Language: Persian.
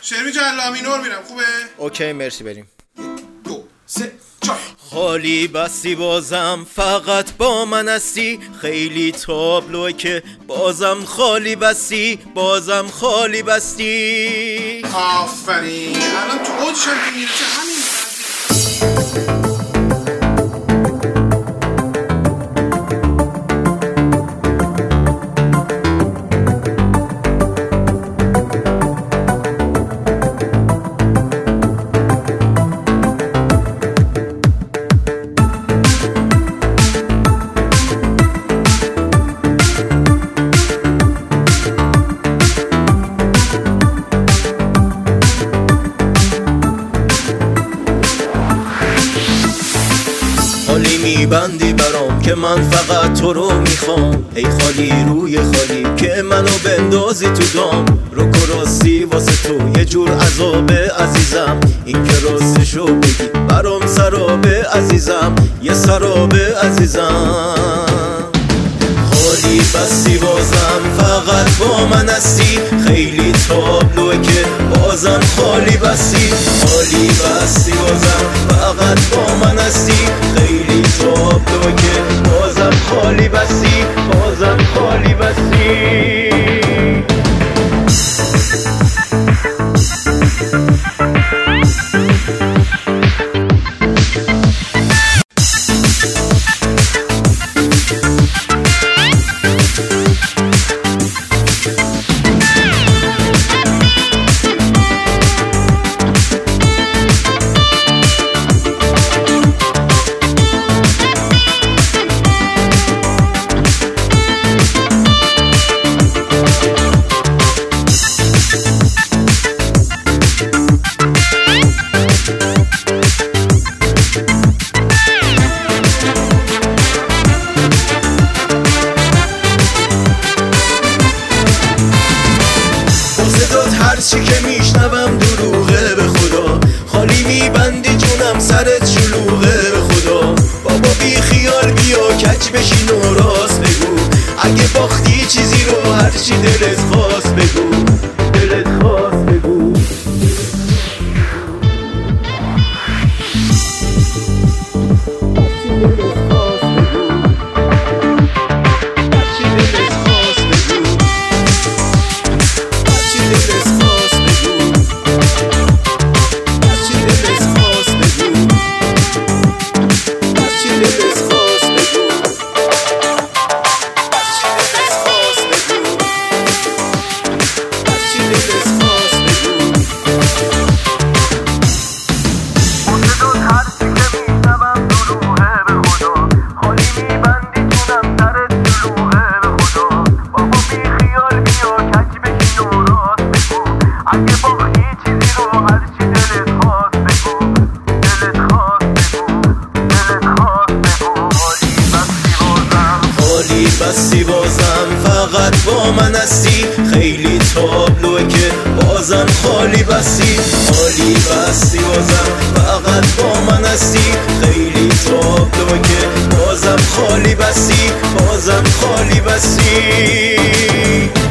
شعر میگن لامینور میرم خوبه؟ اوکی مرسی بریم. 2 3 4 خالی بستی بازم فقط با من هستی، خیلی تابلوه که بازم خالی بستی، بازم خالی بستی. آفرین. الان تو اوجشم که میرسه همین خالی میبندی برام که من فقط تو رو میخوام، ای خالی روی خالی که منو بندازی تو دام. رو کراستی واسه تو یه جور عذابه عزیزم، این که راستشو بگی برام سرابه عزیزم، یه سرابه عزیزم. خالی بستی بازم فقط با من هستی، خیلی تابلوه که بازم خالی بستی. خالی بستی بازم فقط با من هستی، خیلی تابلوه که بازم خالی بستی، بازم خالی بستی. هرچی که میشنوم دروغه به خدا، خالی میبندی جونم سرت شلوغه به خدا. بابا بی خیال بیا کج بشین و راست بگو، اگه باختی چیزی رو هرچی دلت خواست بگو، دلت خواست بگو. بستی بازم فقط با من هستی، خیلی تابلوه که بازم خالی بستی. خالی بستی بازم فقط با من هستی، خیلی تابلوه که بازم خالی بستی، بازم خالی بستی.